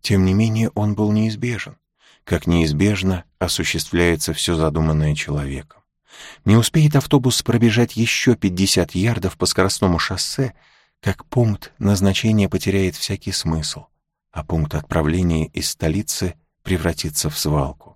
Тем не менее, он был неизбежен, как неизбежно осуществляется все задуманное человеком. Не успеет автобус пробежать еще 50 ярдов по скоростному шоссе, как пункт назначения потеряет всякий смысл, а пункт отправления из столицы превратится в свалку.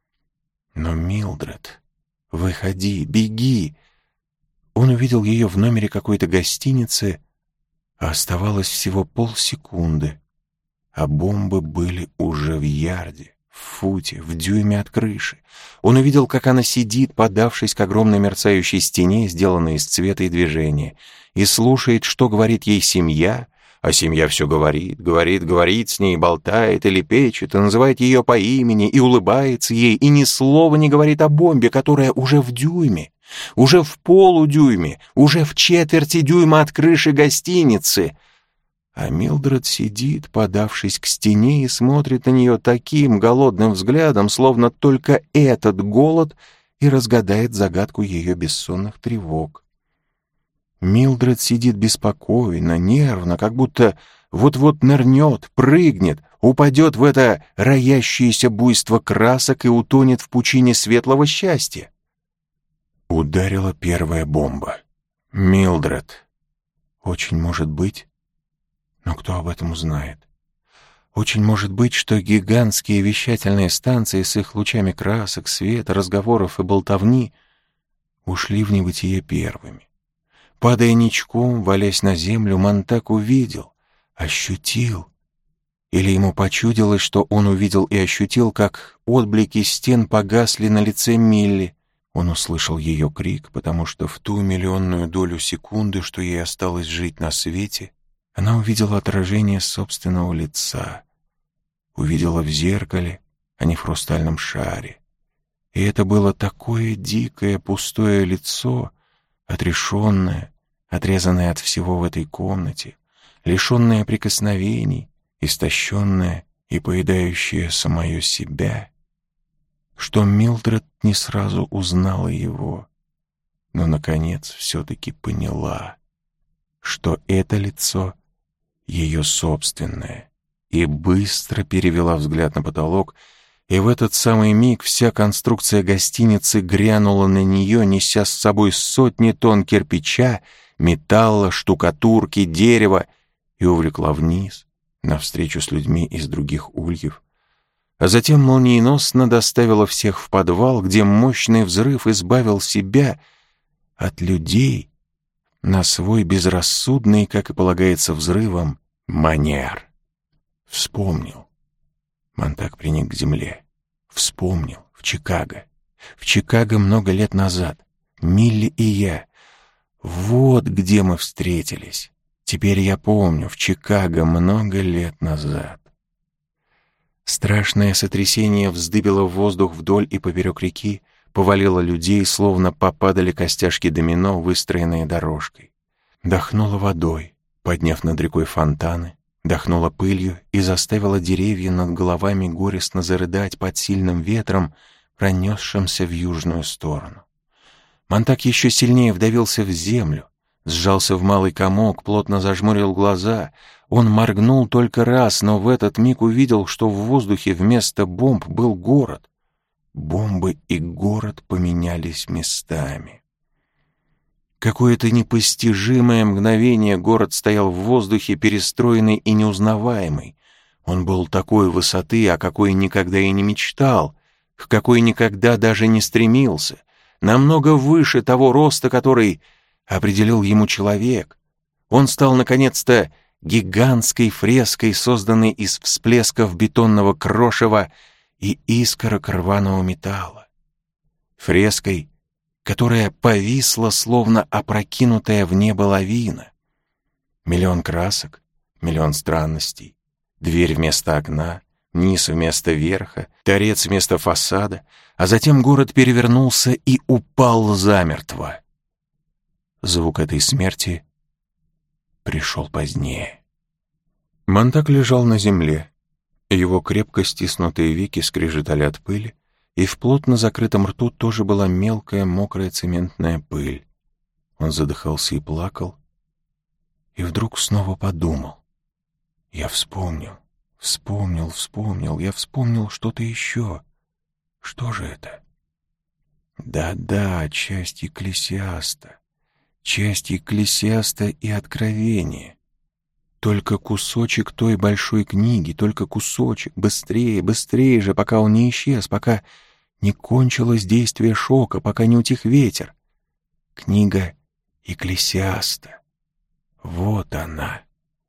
Но Милдред, выходи, беги! Он увидел ее в номере какой-то гостиницы, а оставалось всего полсекунды, а бомбы были уже в ярде, в футе, в дюйме от крыши. Он увидел, как она сидит, подавшись к огромной мерцающей стене, сделанной из цвета и движения, и слушает, что говорит ей семья, а семья все говорит с ней, болтает или печет, и называет ее по имени, и улыбается ей, и ни слова не говорит о бомбе, которая уже в дюйме, уже в полудюйме, уже в четверти дюйма от крыши гостиницы. А Милдред сидит, подавшись к стене, и смотрит на нее таким голодным взглядом, словно только этот голод и разгадает загадку ее бессонных тревог. Милдред сидит беспокойно, нервно, как будто вот-вот нырнет, прыгнет, упадет в это роящееся буйство красок и утонет в пучине светлого счастья. Ударила первая бомба. Милдред. Очень может быть, но кто об этом узнает? Очень может быть, что гигантские вещательные станции с их лучами красок, света, разговоров и болтовни ушли в небытие первыми. Падая ничком, валясь на землю, Монтак увидел, ощутил, или ему почудилось, что он увидел и ощутил, как отблики стен погасли на лице Милли. Он услышал ее крик, потому что в ту миллионную долю секунды, что ей осталось жить на свете, она увидела отражение собственного лица, увидела в зеркале, а не в хрустальном шаре. И это было такое дикое, пустое лицо, отрешенное, отрезанное от всего в этой комнате, лишенное прикосновений, истощенное и поедающее самое себя, что Милдред не сразу узнала его, но, наконец, все-таки поняла, что это лицо ее собственное, и быстро перевела взгляд на потолок, и в этот самый миг вся конструкция гостиницы грянула на нее, неся с собой сотни тонн кирпича, металла, штукатурки, дерева, и увлекла вниз, навстречу с людьми из других ульев, а затем молниеносно доставила всех в подвал, где мощный взрыв избавил себя от людей на свой безрассудный, как и полагается взрывом, манер. Вспомнил. Монтак приник к земле. Вспомнил. В Чикаго. В Чикаго много лет назад. Милли и я. Вот где мы встретились. Теперь я помню. В Чикаго много лет назад. Страшное сотрясение вздыбило в воздух вдоль и поперек реки, повалило людей, словно попадали костяшки домино, выстроенные дорожкой. Дохнуло водой, подняв над рекой фонтаны, дохнуло пылью и заставило деревья над головами горестно зарыдать под сильным ветром, пронесшимся в южную сторону. Монтак еще сильнее вдавился в землю, сжался в малый комок, плотно зажмурил глаза. Он моргнул только раз, но в этот миг увидел, что в воздухе вместо бомб был город. Бомбы и город поменялись местами. Какое-то непостижимое мгновение город стоял в воздухе, перестроенный и неузнаваемый. Он был такой высоты, о какой никогда и не мечтал, к какой никогда даже не стремился, намного выше того роста, который определил ему человек. Он стал, наконец-то, гигантской фреской, созданной из всплесков бетонного крошева и искорок рваного металла. Фреской, которая повисла, словно опрокинутая в небо лавина. Миллион красок, миллион странностей, дверь вместо окна, низ вместо верха, торец вместо фасада, а затем город перевернулся и упал замертво. Звук этой смерти пришел позднее. Монтак лежал на земле. Его крепко стиснутые веки скрежетали от пыли, и в плотно закрытом рту тоже была мелкая мокрая цементная пыль. Он задыхался и плакал, и вдруг снова подумал. Я вспомнил, Вспомнил, я вспомнил что-то еще. Что же это? Да-да, часть Екклесиаста и Откровения. Только кусочек той большой книги, только кусочек, быстрее, быстрее же, пока он не исчез, пока не кончилось действие шока, пока не утих ветер. Книга Екклесиаста. Вот она.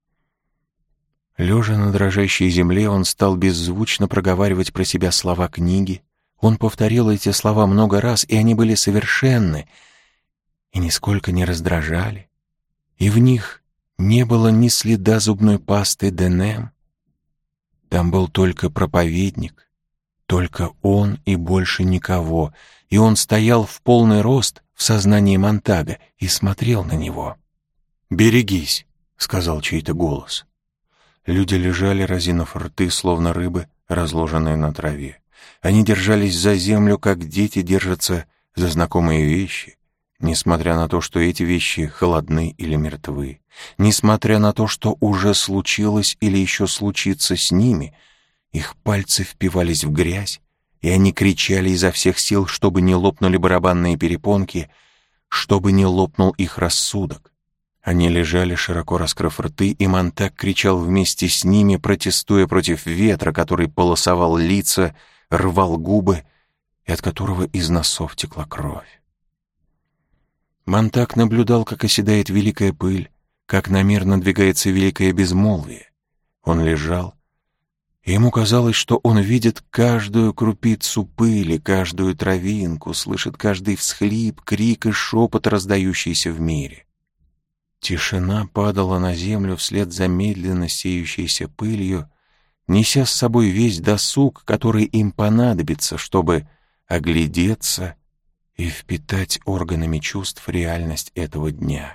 Лежа на дрожащей земле, он стал беззвучно проговаривать про себя слова книги. Он повторил эти слова много раз, и они были совершенны, и нисколько не раздражали. И в них не было ни следа зубной пасты Денем. Там был только проповедник, только он и больше никого, и он стоял в полный рост в сознании Монтага и смотрел на него. «Берегись», — сказал чей-то голос. Люди лежали, разинув рты, словно рыбы, разложенные на траве. Они держались за землю, как дети держатся за знакомые вещи, несмотря на то, что эти вещи холодны или мертвы, несмотря на то, что уже случилось или еще случится с ними. Их пальцы впивались в грязь, и они кричали изо всех сил, чтобы не лопнули барабанные перепонки, чтобы не лопнул их рассудок. Они лежали, широко раскрыв рты, и Монтаг кричал вместе с ними, протестуя против ветра, который полосовал лица, рвал губы, и от которого из носов текла кровь. Монтаг наблюдал, как оседает великая пыль, как на мир надвигается великое безмолвие. Он лежал, и ему казалось, что он видит каждую крупицу пыли, каждую травинку, слышит каждый всхлип, крик и шепот, раздающийся в мире. Тишина падала на землю вслед за медленно сеющейся пылью, неся с собой весь досуг, который им понадобится, чтобы оглядеться и впитать органами чувств реальность этого дня.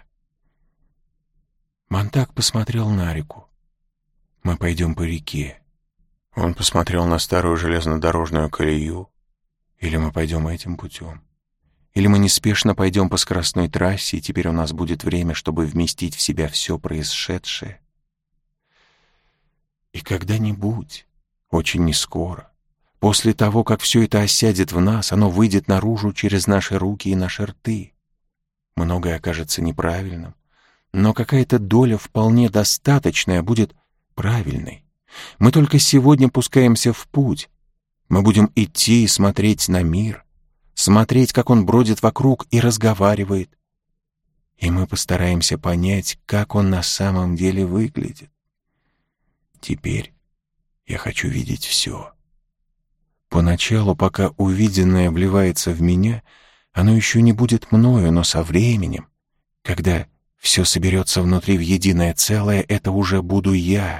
Монтаг посмотрел на реку. «Мы пойдем по реке». Он посмотрел на старую железнодорожную колею. «Или мы пойдем этим путем? Или мы неспешно пойдем по скоростной трассе, и теперь у нас будет время, чтобы вместить в себя все происшедшее?» И когда-нибудь, очень нескоро, после того, как все это осядет в нас, оно выйдет наружу через наши руки и наши рты. Многое окажется неправильным, но какая-то доля вполне достаточная будет правильной. Мы только сегодня пускаемся в путь. Мы будем идти и смотреть на мир, смотреть, как он бродит вокруг и разговаривает. И мы постараемся понять, как он на самом деле выглядит. Теперь я хочу видеть все. Поначалу, пока увиденное вливается в меня, оно еще не будет мною, но со временем, когда все соберется внутри в единое целое, это уже буду я.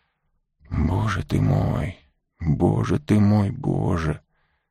Боже ты мой, Боже ты мой, Боже!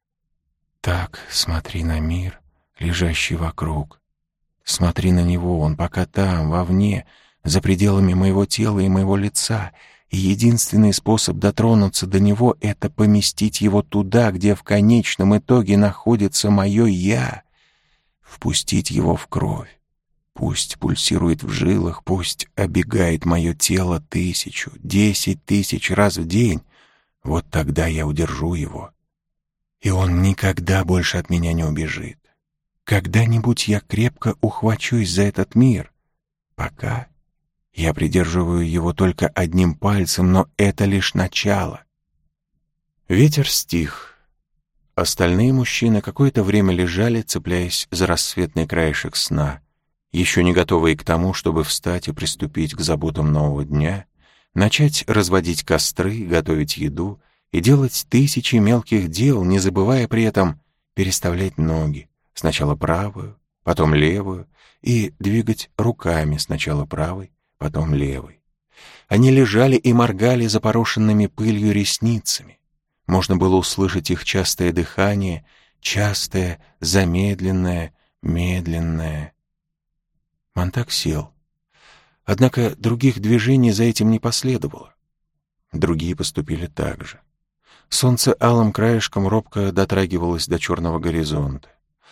Так смотри на мир, лежащий вокруг. Смотри на него, он пока там, вовне, за пределами моего тела и моего лица, и единственный способ дотронуться до него — это поместить его туда, где в конечном итоге находится мое «я», впустить его в кровь. Пусть пульсирует в жилах, пусть обегает мое тело 1000, 10 000 раз в день. Вот тогда я удержу его, и он никогда больше от меня не убежит. Когда-нибудь я крепко ухвачусь за этот мир. Пока я придерживаю его только одним пальцем, но это лишь начало. Ветер стих. Остальные мужчины какое-то время лежали, цепляясь за рассветный краешек сна, еще не готовые к тому, чтобы встать и приступить к заботам нового дня, начать разводить костры, готовить еду и делать 1000 мелких дел, не забывая при этом переставлять ноги, сначала правую, потом левую, и двигать руками, сначала правой, потом левой. Они лежали и моргали запорошенными пылью ресницами. Можно было услышать их частое дыхание, частое, замедленное, медленное. Монтаг сел. Однако других движений за этим не последовало. Другие поступили так же. Солнце алым краешком робко дотрагивалось до черного горизонта.